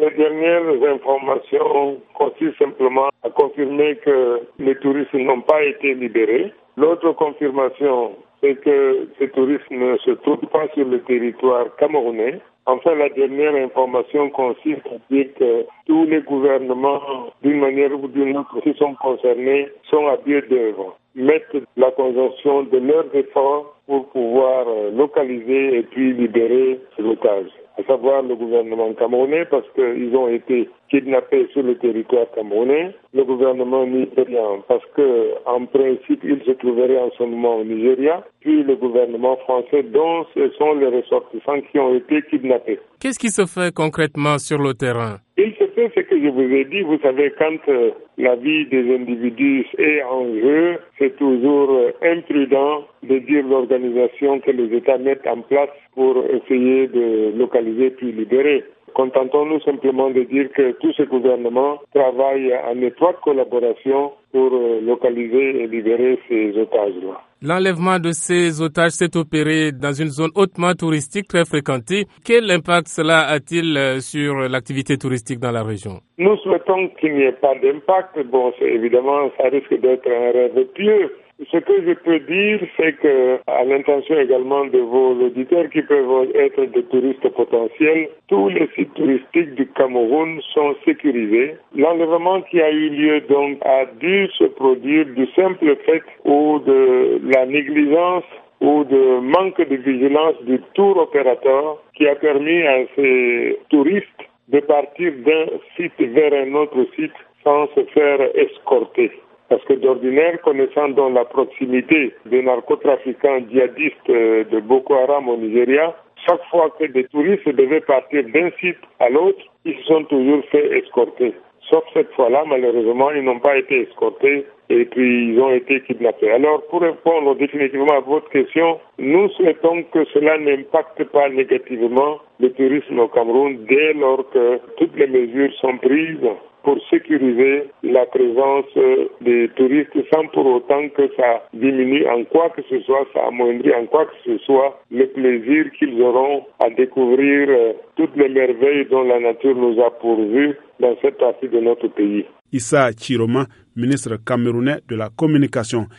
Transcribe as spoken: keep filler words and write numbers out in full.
Les dernières informations consistent simplement à confirmer que les touristes n'ont pas été libérés. L'autre confirmation, c'est que ces touristes ne se trouvent pas sur le territoire camerounais. Enfin, la dernière information consiste à dire que tous les gouvernements, d'une manière ou d'une autre, qui sont concernés, sont à pied d'œuvre, mettent la conjonction de leurs efforts pour pouvoir localiser et puis libérer l'otage, à savoir le gouvernement camerounais, parce qu'ils ont été kidnappés sur le territoire camerounais, le gouvernement nigérian, parce que en principe, il se trouverait en ce moment au Nigeria, puis le gouvernement français, dont ce sont les ressortissants qui ont été kidnappés. Qu'est-ce qui se fait concrètement sur le terrain? Il se fait ce que je vous ai dit. Vous savez, quand euh, la vie des individus est en jeu, c'est toujours euh, imprudent de dire l'organisation que les États mettent en place pour essayer de localiser puis libérer. Contentons-nous simplement de dire que tous ces gouvernements travaillent en étroite collaboration pour euh, localiser et libérer ces otages-là. L'enlèvement de ces otages s'est opéré dans une zone hautement touristique très fréquentée. Quel impact cela a-t-il sur l'activité touristique dans la région? Nous souhaitons qu'il n'y ait pas d'impact. Bon, c'est évidemment, ça risque d'être un rêve pieux. Ce que je peux dire, c'est que, à l'intention également de vos auditeurs qui peuvent être des touristes potentiels, tous les sites touristiques du Cameroun sont sécurisés. L'enlèvement qui a eu lieu donc a dû se produire du simple fait ou de la négligence ou de manque de vigilance du tour opérateur qui a permis à ces touristes de partir d'un site vers un autre site sans se faire escorter. Parce que d'ordinaire, connaissant donc la proximité des narcotrafiquants djihadistes de Boko Haram au Nigeria, chaque fois que des touristes devaient partir d'un site à l'autre, ils se sont toujours fait escorter. Sauf cette fois-là, malheureusement, ils n'ont pas été escortés et puis ils ont été kidnappés. Alors, pour répondre définitivement à votre question, nous souhaitons que cela n'impacte pas négativement le tourisme au Cameroun dès lors que toutes les mesures sont prises pour sécuriser la présence des touristes sans pour autant que ça diminue en quoi que ce soit, ça amoindrit en quoi que ce soit le plaisir qu'ils auront à découvrir toutes les merveilles dont la nature nous a pourvues dans cette partie de notre pays. Issa Chiroma, ministre camerounais de la communication.